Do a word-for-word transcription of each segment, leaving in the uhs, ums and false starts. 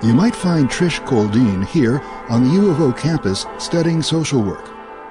You might find Trish Koldeen here on the U of O campus studying social work,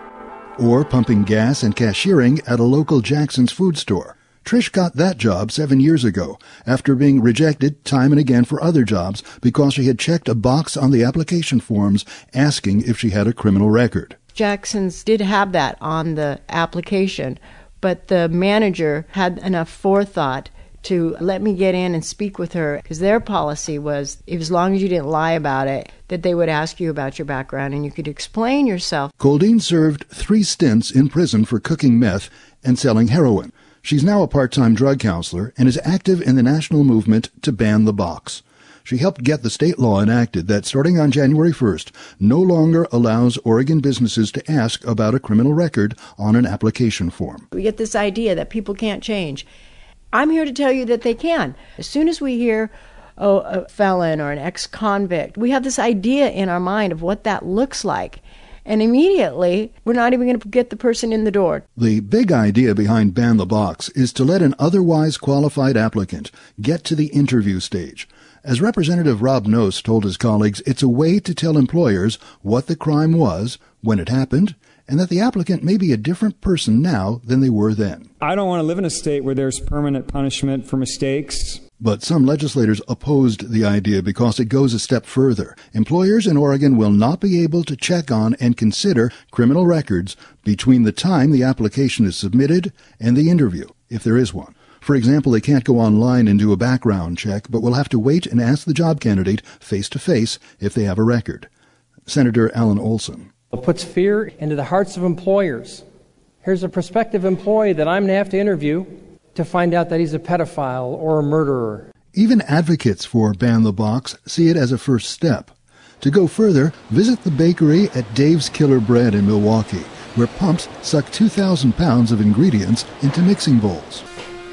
or pumping gas and cashiering at a local Jackson's food store. Trish got that job seven years ago after being rejected time and again for other jobs because she had checked a box on the application forms asking if she had a criminal record. Jackson's did have that on the application, but the manager had enough forethought to let me get in and speak with her, because their policy was, if as long as you didn't lie about it, that they would ask you about your background and you could explain yourself. Koldeen served three stints in prison for cooking meth and selling heroin. She's now a part-time drug counselor and is active in the national movement to ban the box. She helped get the state law enacted that, starting on January first, no longer allows Oregon businesses to ask about a criminal record on an application form. We get this idea that people can't change. I'm here to tell you that they can. As soon as we hear, oh, a felon or an ex-convict, we have this idea in our mind of what that looks like. And immediately, we're not even going to get the person in the door. The big idea behind Ban the Box is to let an otherwise qualified applicant get to the interview stage. As Representative Rob Nost told his colleagues, it's a way to tell employers what the crime was, when it happened, and that the applicant may be a different person now than they were then. I don't want to live in a state where there's permanent punishment for mistakes. But some legislators opposed the idea because it goes a step further. Employers in Oregon will not be able to check on and consider criminal records between the time the application is submitted and the interview, if there is one. For example, they can't go online and do a background check, but will have to wait and ask the job candidate face-to-face if they have a record. Senator Alan Olson. It puts fear into the hearts of employers. Here's a prospective employee that I'm going to have to interview to find out that he's a pedophile or a murderer. Even advocates for Ban the Box see it as a first step. To go further, visit the bakery at Dave's Killer Bread in Milwaukee, where pumps suck two thousand pounds of ingredients into mixing bowls.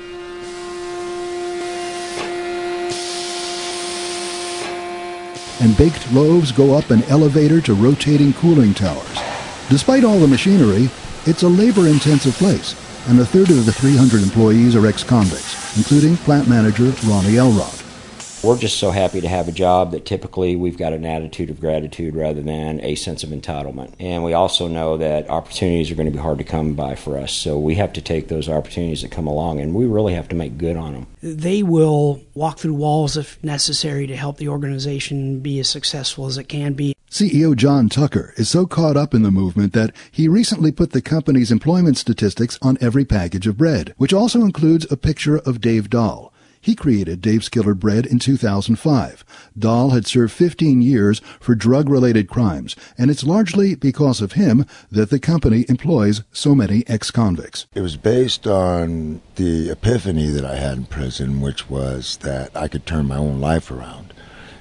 And baked loaves go up an elevator to rotating cooling towers. Despite all the machinery, it's a labor-intensive place, and a third of the three hundred employees are ex-convicts, including plant manager Ronnie Elrod. We're just so happy to have a job that typically we've got an attitude of gratitude rather than a sense of entitlement. And we also know that opportunities are going to be hard to come by for us, so we have to take those opportunities that come along, and we really have to make good on them. They will walk through walls if necessary to help the organization be as successful as it can be. C E O John Tucker is so caught up in the movement that he recently put the company's employment statistics on every package of bread, which also includes a picture of Dave Dahl. He created Dave's Killer Bread in two thousand five. Dahl had served fifteen years for drug-related crimes, and it's largely because of him that the company employs so many ex-convicts. It was based on the epiphany that I had in prison, which was that I could turn my own life around.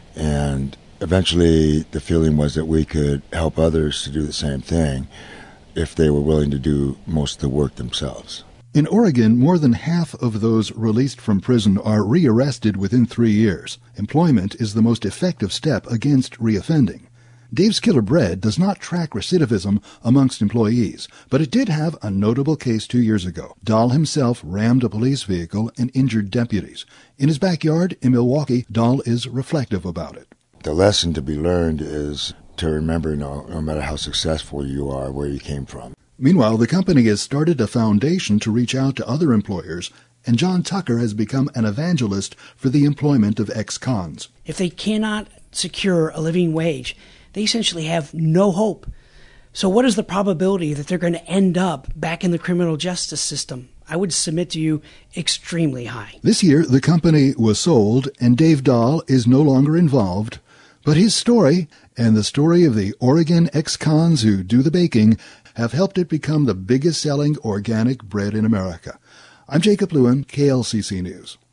And eventually the feeling was that we could help others to do the same thing if they were willing to do most of the work themselves. In Oregon, more than half of those released from prison are rearrested within three years. Employment is the most effective step against reoffending. Dave's Killer Bread does not track recidivism amongst employees, but it did have a notable case two years ago. Dahl himself rammed a police vehicle and injured deputies. In his backyard in Milwaukee, Dahl is reflective about it. The lesson to be learned is to remember no, no matter how successful you are, where you came from. Meanwhile, the company has started a foundation to reach out to other employers, and John Tucker has become an evangelist for the employment of ex-cons. If they cannot secure a living wage, they essentially have no hope. So what is the probability that they're going to end up back in the criminal justice system? I would submit to you extremely high. This year, the company was sold, and Dave Dahl is no longer involved. But his story, and the story of the Oregon ex-cons who do the baking, have helped it become the biggest-selling organic bread in America. I'm Jacob Lewin, K L C C News.